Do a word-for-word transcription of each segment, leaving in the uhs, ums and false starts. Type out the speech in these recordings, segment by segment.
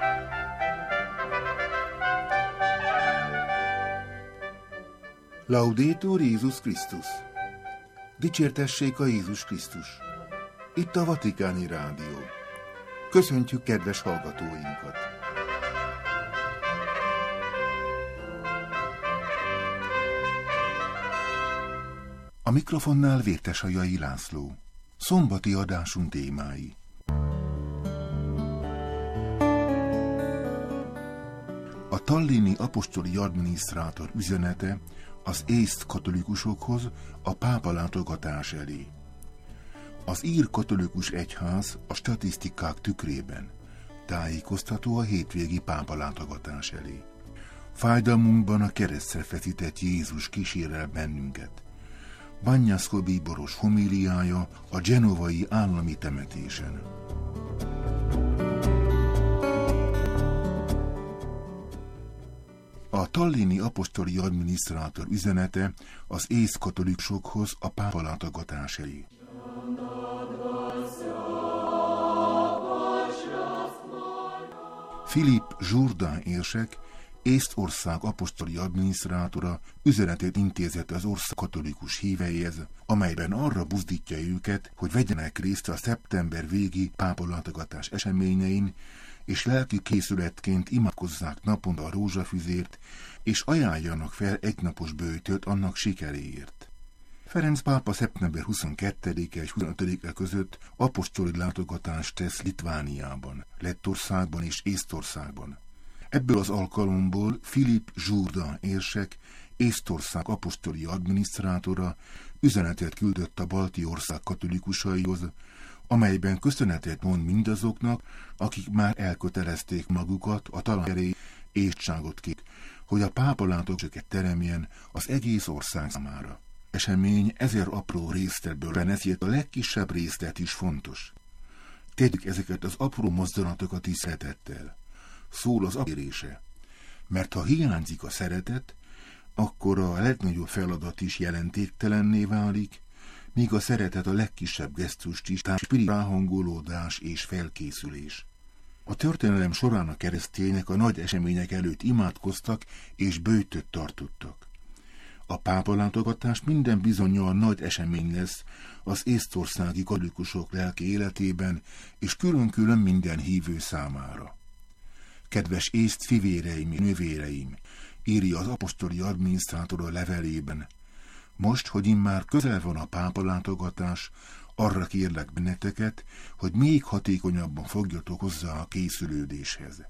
Laudetur Jézus Krisztus! Dicsértessék a Jézus Krisztus! Itt a Vatikáni Rádió. Köszöntjük kedves hallgatóinkat! A mikrofonnál Vértesajai László. Szombati adásunk témái. A tallini apostoli adminisztrátor üzenete az észt katolikusokhoz a pápa látogatás elé. Az ír katolikus egyház a statisztikák tükrében tájékoztató a hétvégi pápa látogatás elé. Fájdalmunkban a keresztre feszített Jézus kísérel bennünket. Bagnasco bíboros homíliája a genovai állami temetésen. A tallini apostoli adminisztrátor üzenete az észt katolikusokhoz a pápa látogatás elé. Philippe Jourdan érsek, Észtország apostoli adminisztrátora üzenetét intézett az ország katolikus híveihez, amelyben arra buzdítja őket, hogy vegyenek részt a szeptember végi pápa látogatás eseményein, és lelki készületként imádkozzák naponta a rózsafüzért, és ajánljanak fel egynapos böjtöt annak sikeréért. Ferenc pápa szeptember huszonkettedike és huszonötödike között apostoli látogatást tesz Litvániában, Lettországban és Észtországban. Ebből az alkalomból Philippe Jourdan érsek, Észtország apostoli adminisztrátora üzenetet küldött a balti ország katolikusaihoz, amelyben köszönetet mond mindazoknak, akik már elkötelezték magukat a talány éhtságot kép, hogy a pápa látogatásokat teremjen az egész ország számára. Esemény ezer apró részletből van, ezért a legkisebb részlet is fontos. Tegyük ezeket az apró mozdulatokat is szeretettel. Szól az akérése, mert ha hiányzik a szeretet, akkor a legnagyobb feladat is jelentéktelenné válik, míg a szeretet a legkisebb gesztust is társít ráhangolódás és felkészülés. A történelem során a keresztények a nagy események előtt imádkoztak és böjtöt tartottak. A pápa látogatás minden bizonnyal nagy esemény lesz az észtországi katolikusok lelki életében, és külön-külön minden hívő számára. Kedves észt fivéreim, nővéreim, írja az apostoli adminisztrátor a levelében, most, hogy immár közel van a pápa látogatás, arra kérlek benneteket, hogy még hatékonyabban fogjatok hozzá a készülődéshez.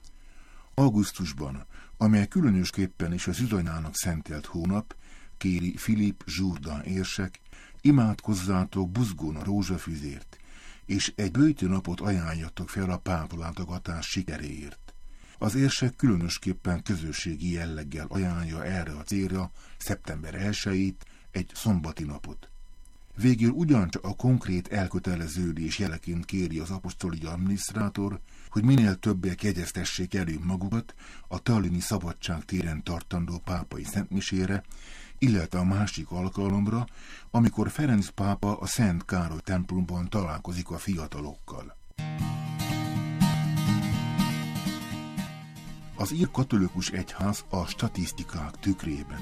Augusztusban, amely különösképpen is az üdvanyának szentelt hónap, kéri Philippe Jourdan érsek, imádkozzátok buzgón a rózsafüzért, és egy böjtőnapot ajánljatok fel a pápa látogatás sikeréért. Az érsek különösképpen közösségi jelleggel ajánlja erre a célra szeptember elsejét, egy szombati napot. Végül ugyancsak a konkrét elköteleződés jeleként kéri az apostoli adminisztrátor, hogy minél többek jegyeztessék elő magukat a tallini Szabadság téren tartandó pápai szentmisére, illetve a másik alkalomra, amikor Ferenc pápa a Szent Károly templomban találkozik a fiatalokkal. Az ír katolikus egyház a statisztikák tükrében.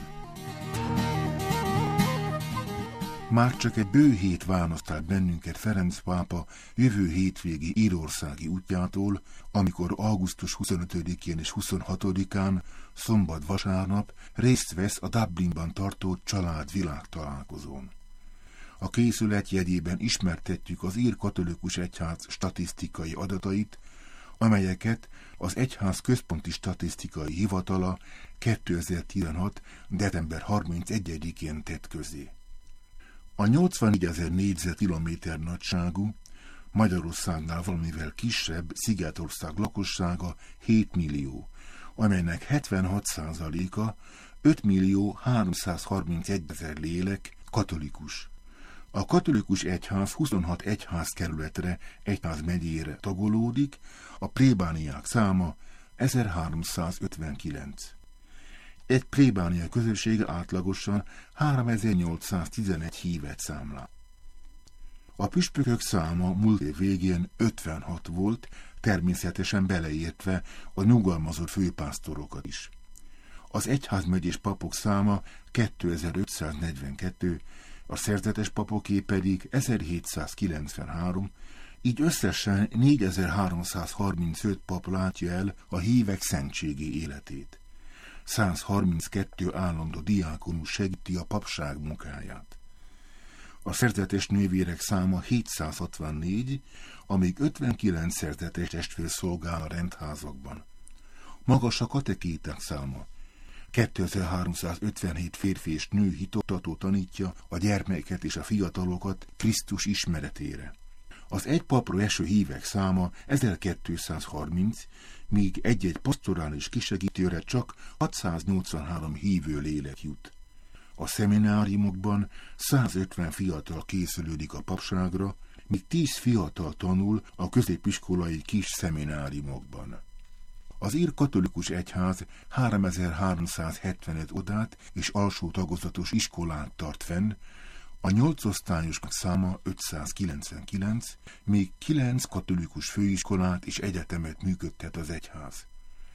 Már csak egy bő hét választ el bennünket Ferenc pápa jövő hétvégi írországi útjától, amikor augusztus huszonötödikén és huszonhatodikán, szombat-vasárnap részt vesz a Dublinban tartó család világtalálkozón. A készület jegyében ismertetjük az ír katolikus egyház statisztikai adatait, amelyeket az egyház központi statisztikai hivatala kétezer-tizenhat. december harmincegyedikén tett közzé. A nyolcvannégyezer négyzetkilométer nagyságú, Magyarországnál valamivel kisebb Szigetország lakossága hét millió, amelynek hetvenhat százaléka ötmillió háromszázharmincegy ezer lélek katolikus. A katolikus egyház huszonhat egyházkerületre, egyházmegyére tagolódik, a plébániák száma ezerháromszázötvenkilenc. Egy plébánia közössége átlagosan háromezer-nyolcszáztizenegy hívet számlál. A püspökök száma múlt év végén ötvenhat volt, természetesen beleértve a nyugalmazott főpásztorokat is. Az egyházmegyés papok száma kétezer-ötszáznegyvenkettő, a szerzetes papoké pedig ezerhétszázkilencvenhárom, így összesen négyezer-háromszázharmincöt pap látja el a hívek szentségi életét. százharminckettő állandó diákonus segíti a papság munkáját. A szerzetes nővérek száma hétszázhatvannégy, amíg ötvenkilenc szerzetes testvér szolgál a rendházakban. Magas a katekéták száma. kétezer-háromszázötvenhét férfi és nő hitoktató tanítja a gyermeket és a fiatalokat Krisztus ismeretére. Az egy papra eső hívek száma ezerkétszázharminc, míg egy-egy pastorális kisegítőre csak hatszáznyolcvanhárom hívő lélek jut. A szemináriumokban százötven fiatal készülődik a papságra, míg tíz fiatal tanul a középiskolai kis szemináriumokban. Az ír katolikus egyház háromezer-háromszázhetvenöt odát és alsó tagozatos iskolát tart fenn, a nyolcosztályosok száma ötszázkilencvenkilenc, még kilenc katolikus főiskolát és egyetemet működtet az egyház.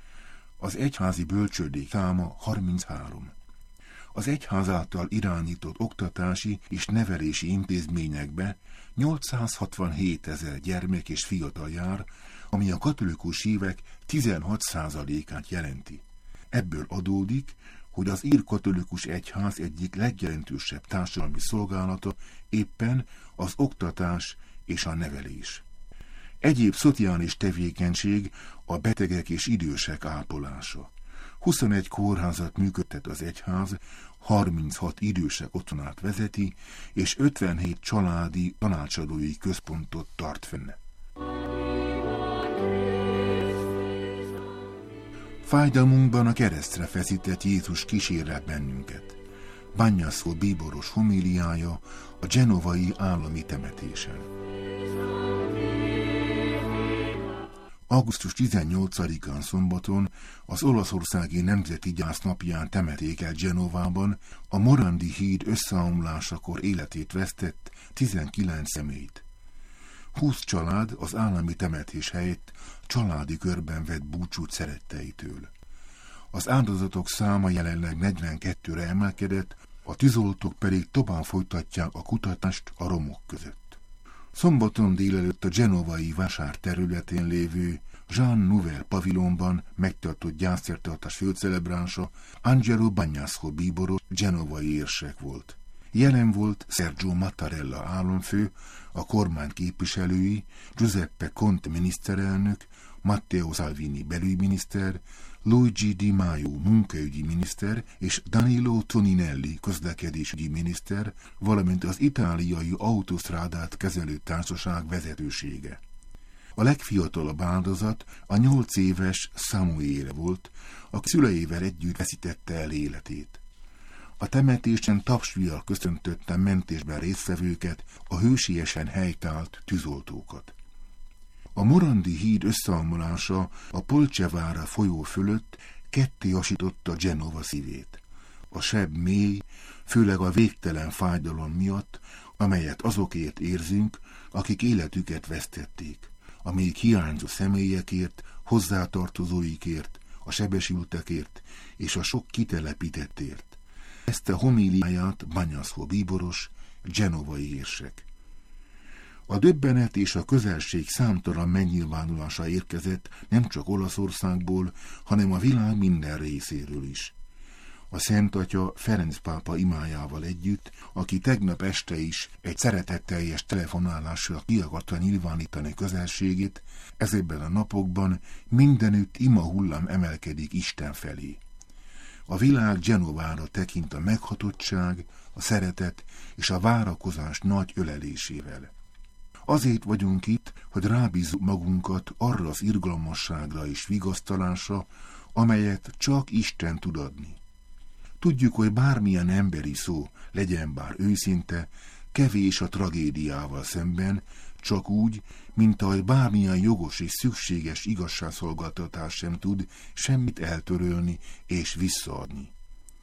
Az egyházi bölcsődék száma harminchárom. Az egyház által irányított oktatási és nevelési intézményekbe nyolcszázhatvanhét ezer gyermek és fiatal jár, ami a katolikus hívek tizenhat százalékát jelenti. Ebből adódik, hogy az ír katolikus egyház egyik legjelentősebb társadalmi szolgálata éppen az oktatás és a nevelés. Egyéb szociális tevékenység a betegek és idősek ápolása. huszonegy kórházat működtet az egyház, harminchat idősek otthonát vezeti, és ötvenhét családi tanácsadói központot tart fenn. Fájdalmunkban a keresztre feszített Jézus kísérlet bennünket. Banyászló bíboros homíliája a genovai állami temetésen. augusztus tizennyolcadikán szombaton az olaszországi nemzeti gyász napján temették el Genovában a Morandi híd összeomlásakor életét vesztett tizenkilenc személyt. húsz család az állami temetés helyett családi körben vett búcsút szeretteitől. Az áldozatok száma jelenleg negyvenkettőre emelkedett, a tűzoltók pedig tovább folytatják a kutatást a romok között. Szombaton délelőtt a genovai vásár területén lévő Jean Nouvel pavilonban megtartott gyászszertartás főcelebránsa Angelo Bagnasco bíboros genovai érsek volt. Jelen volt Sergio Mattarella államfő, a kormány képviselői, Giuseppe Conte miniszterelnök, Matteo Salvini belügyminiszter, Luigi Di Maio munkaügyi miniszter és Danilo Toninelli közlekedésügyi miniszter, valamint az itáliai autósztrádát kezelő társaság vezetősége. A legfiatalabb áldozat a nyolc éves Samuele volt, aki szüleivel együtt veszítette el életét. A temetésen tapsvíjjal köszöntötte mentésben résztvevőket, a hősiesen helytált tűzoltókat. A Morandi híd összeomlása a Polcevara folyó fölött ketté hasította Genova szívét. A seb mély, főleg a végtelen fájdalom miatt, amelyet azokért érzünk, akik életüket vesztették, a még hiányzó személyekért, hozzátartozóikért, a sebesültekért és a sok kitelepítettért. Ezt a homíliáját Bagnasco bíboros, genovai érsek. A döbbenet és a közelség számtalan megnyilvánulása érkezett nem csak Olaszországból, hanem a világ minden részéről is. A Szent Atya Ferenc pápa imájával együtt, aki tegnap este is egy szeretetteljes telefonálással ki akarta nyilvánítani közelségét, ezekben a napokban mindenütt ima hullám emelkedik Isten felé. A világ Genovára tekint a meghatottság, a szeretet és a várakozás nagy ölelésével. Azért vagyunk itt, hogy rábízzuk magunkat arra az irgalmasságra és vigasztalásra, amelyet csak Isten tud adni. Tudjuk, hogy bármilyen emberi szó, legyen bár őszinte, kevés a tragédiával szemben, csak úgy, mint ahogy bármilyen jogos és szükséges igazságszolgáltatás sem tud semmit eltörölni és visszaadni.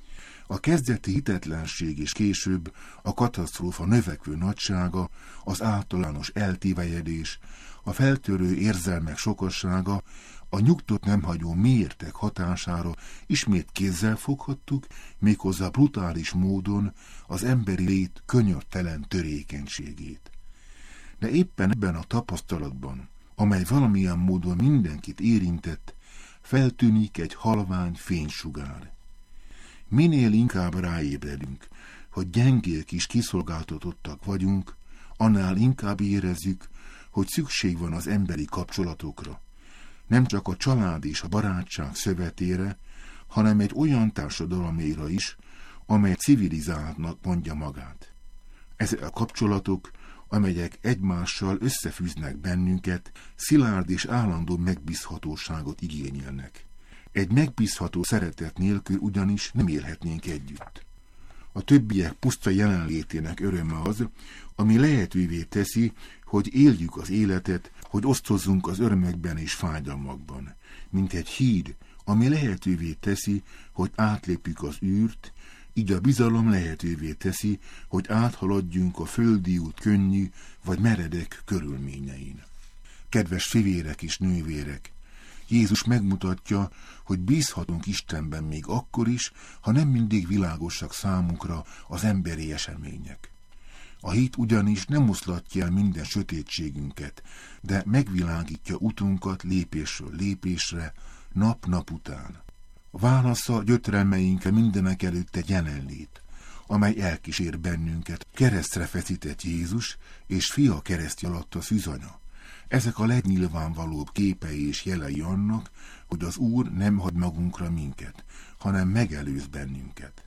A kezdeti hitetlenség és később a katasztrófa növekvő nagysága, az általános eltévejedés, a feltörő érzelmek sokassága, a nyugtot nem hagyó mélyértek hatására ismét kézzel foghattuk, méghozzá brutális módon az emberi lét könyörtelen törékenységét. De éppen ebben a tapasztalatban, amely valamilyen módon mindenkit érintett, feltűnik egy halvány fénysugár. Minél inkább ráébredünk, hogy gyengék és kiszolgáltatottak vagyunk, annál inkább érezzük, hogy szükség van az emberi kapcsolatokra. Nem csak a család és a barátság szövetére, hanem egy olyan társadalomra is, amely civilizáltnak mondja magát. Ezek a kapcsolatok, amelyek egymással összefűznek bennünket, szilárd és állandó megbízhatóságot igényelnek. Egy megbízható szeretet nélkül ugyanis nem élhetnénk együtt. A többiek puszta jelenlétének öröme az, ami lehetővé teszi, hogy éljük az életet, hogy osztozzunk az örömökben és fájdalmakban, mint egy híd, ami lehetővé teszi, hogy átlépjük az űrt, így a bizalom lehetővé teszi, hogy áthaladjunk a földi út könnyű vagy meredek körülményein. Kedves fivérek és nővérek, Jézus megmutatja, hogy bízhatunk Istenben még akkor is, ha nem mindig világosak számunkra az emberi események. A hit ugyanis nem oszlatja el minden sötétségünket, de megvilágítja utunkat lépésről lépésre, nap-nap után. A válasza gyötrelmeinkre mindenek előtt egy jelenlét, amely elkísér bennünket, keresztre feszített Jézus és fia keresztje alatt a szűzanya. Ezek a legnyilvánvalóbb képei és jelei annak, hogy az Úr nem hagy magunkra minket, hanem megelőz bennünket.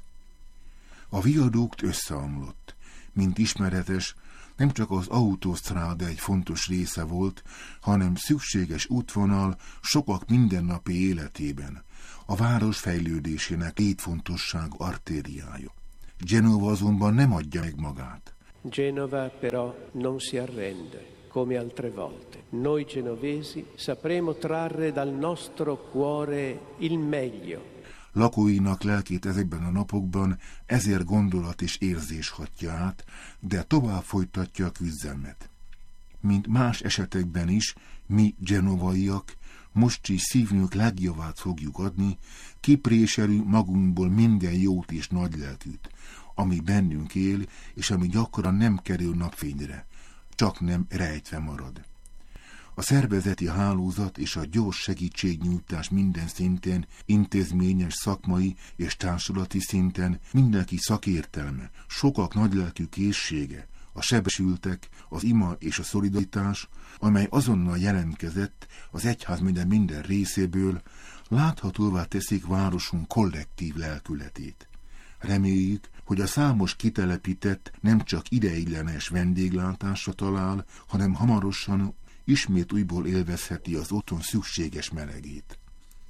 A viadukt összeomlott. Mint ismeretes, nem csak az autósztráda egy fontos része volt, hanem szükséges útvonal sokak mindennapi életében, a város fejlődésének létfontosságú artériája. Genova azonban nem adja meg magát. Genova però non si arrende, come altre volte. Noi genovesi sapremo trarre dal nostro cuore il meglio. Lakóinak lelkét ezekben a napokban ezért gondolat és érzés hatja át, de tovább folytatja a küzdelmet. Mint más esetekben is, mi genovaiak most is szívünk legjavát fogjuk adni, kipréselünk magunkból minden jót és nagylelkűt, ami bennünk él, és ami gyakran nem kerül napfényre, csak nem rejtve marad. A szervezeti hálózat és a gyors segítségnyújtás minden szinten, intézményes, szakmai és társulati szinten mindenki szakértelme, sokak nagylelkű készsége, a sebesültek, az ima és a szolidaritás, amely azonnal jelentkezett az egyházmegye minden részéből, láthatóvá teszik városunk kollektív lelkületét. Reméljük, hogy a számos kitelepített nem csak ideiglenes vendéglátásra talál, hanem hamarosan ismét újból élvezheti az otthon szükséges melegét.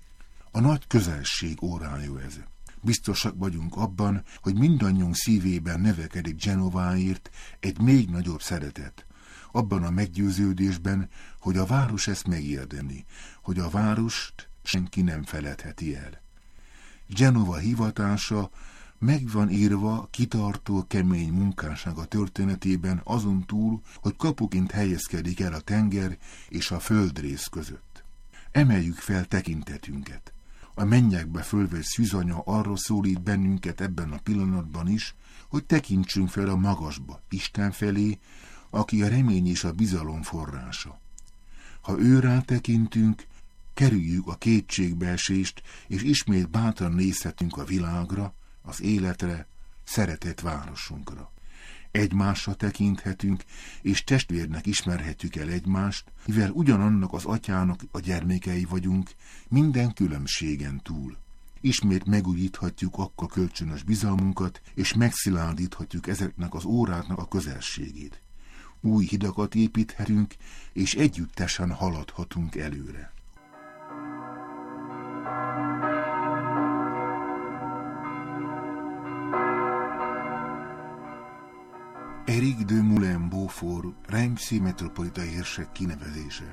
A nagy közelség órája ez. Biztosak vagyunk abban, hogy mindannyiunk szívében növekedik Genováért egy még nagyobb szeretet. Abban a meggyőződésben, hogy a város ezt megérdemli, hogy a várost senki nem feledheti el. Genova hivatása meg van írva kitartó, kemény munkássága történetében azon túl, hogy kapuként helyezkedik el a tenger és a földrész között. Emeljük fel tekintetünket. A mennyekbe fölvett szűzanya arra szólít bennünket ebben a pillanatban is, hogy tekintsünk fel a magasba, Isten felé, aki a remény és a bizalom forrása. Ha ő rá tekintünk, kerüljük a kétségbeesést, és ismét bátran nézhetünk a világra, az életre, szeretett városunkra. Egymásra tekinthetünk, és testvérnek ismerhetjük el egymást, mivel ugyanannak az atyának a gyermekei vagyunk, minden különbségen túl. Ismét megújíthatjuk akkor kölcsönös bizalmunkat, és megszilárdíthatjuk ezeknek az óráknak a közelségét. Új hidakat építhetünk, és együttesen haladhatunk előre. Éric de Moulin-Beaufort, Reims metropolita érsek kinevezése.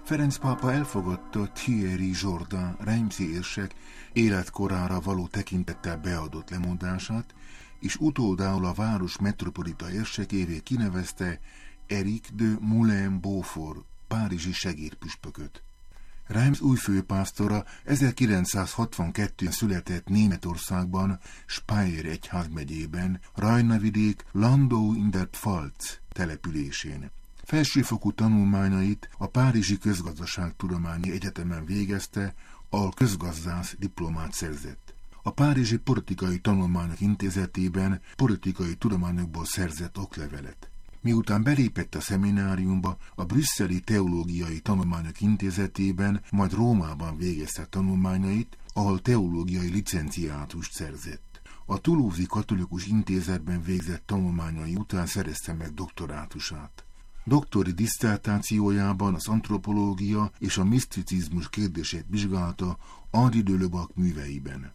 Ferenc pápa elfogadta Thierry Jourdain Reimsi érsek életkorára való tekintettel beadott lemondását, és utódául a város metropolita érsekévé kinevezte Éric de Moulin-Beaufort, párizsi segédpüspököt. Reims új főpásztora ezerkilencszázhatvankettőben született Németországban, Speyer egyházmegyében, Rajna-vidék Landau in der Pfalz településén. Felsőfokú tanulmányait a Párizsi Közgazdaságtudományi Egyetemen végezte, ahol közgazdász diplomát szerzett. A Párizsi Politikai Tanulmányok Intézetében politikai tudományokból szerzett oklevelet. Miután belépett a szemináriumba, a Brüsszeli Teológiai Tanulmányok Intézetében, majd Rómában végezte tanulmányait, ahol teológiai licenciátust szerzett. A Toulouse-i Katolikus Intézetben végzett tanulmányai után szerezte meg doktorátusát. Doktori disszertációjában az antropológia és a miszticizmus kérdését vizsgálta Henri de Lubac műveiben.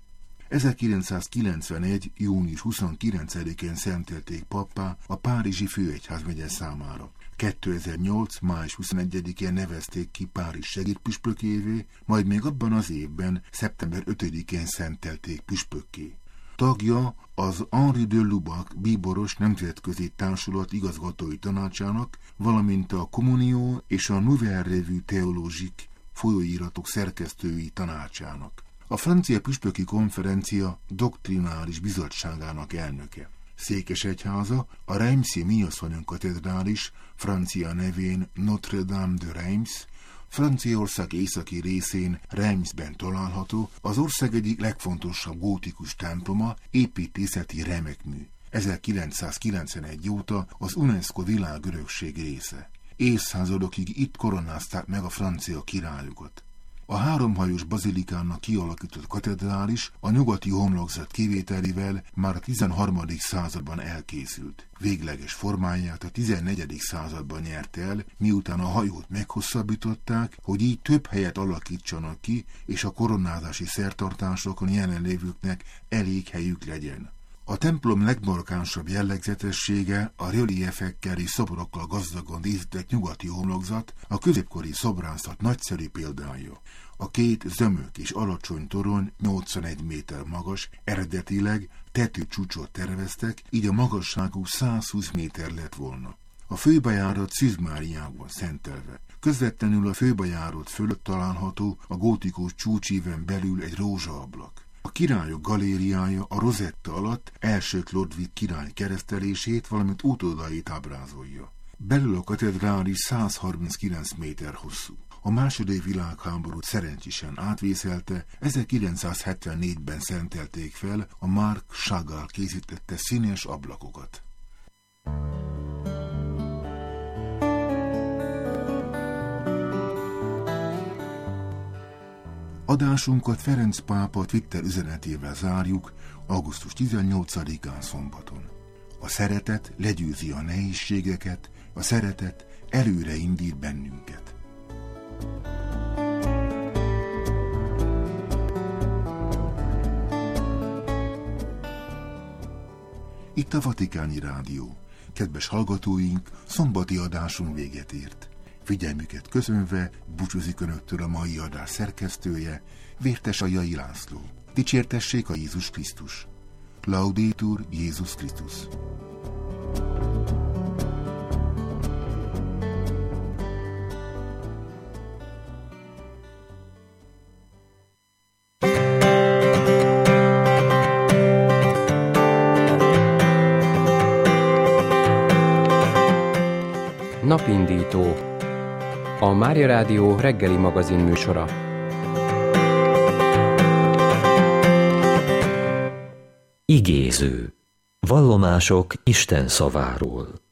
ezerkilencszázkilencvenegy. június huszonkilencedikén szentelték pappá a párizsi főegyházmegye számára. kétezer-nyolc. május huszonegyedikén nevezték ki Párizs segédpüspökévé, majd még abban az évben, szeptember ötödikén szentelték püspökké. Tagja az Henri de Lubac bíboros nemzetközi társulat igazgatói tanácsának, valamint a Communion és a Nouvelle Revue Théologique folyóiratok szerkesztői tanácsának. A francia püspöki konferencia doktrinális bizottságának elnöke. Székesegyháza a Reimsi Minyoszonyon katedrális, francia nevén Notre-Dame de Reims, Franciaország északi részén Reimsben található, az ország egyik legfontosabb gótikus temploma, építészeti remekmű. ezerkilencszázkilencvenegy óta az UNESCO világörökség része. Évszázadokig itt koronázták meg a francia királyokat. A háromhajós bazilikának kialakított katedrális a nyugati homlokzat kivételével már a tizenharmadik században elkészült. Végleges formáját a tizennegyedik században nyerte el, miután a hajót meghosszabbították, hogy így több helyet alakítsanak ki, és a koronázási szertartásokon jelenlévőknek elég helyük legyen. A templom legmarkánsabb jellegzetessége a reliefekkel és szobrokkal gazdagon díszített nyugati homlokzat, a középkori szobrászat nagyszerű példája. A két zömök és alacsony torony nyolcvanegy méter magas, eredetileg tetőcsúcsot terveztek, így a magasságú százhúsz méter lett volna. A főbejárat szizmáriában szentelve. Közvetlenül a főbejárat fölött található a gótikus csúcsíven belül egy rózsaablak. A királyok galériája a rozetta alatt első Ludwig király keresztelését, valamint utódait ábrázolja. Belül a katedrális százharminckilenc méter hosszú. A második világháborút szerencsésen átvészelte, ezerkilencszázhetvennégyben szentelték fel a Marc Chagall készítette színes ablakokat. Adásunkat Ferenc pápa Twitter üzenetével zárjuk augusztus tizennyolcadikán szombaton. A szeretet legyőzi a nehézségeket, a szeretet előre indít bennünket. Itt a Vatikáni Rádió. Kedves hallgatóink, szombati adásunk véget ért. Figyelmüket köszönve búcsúzik önöktől a mai adás szerkesztője, Vértesajai László. Dicsértessék a Jézus Krisztus. Laudetur Jézus Krisztus. Napindító. A Mária Rádió reggeli magazin műsora. Igéző. Vallomások Isten szaváról.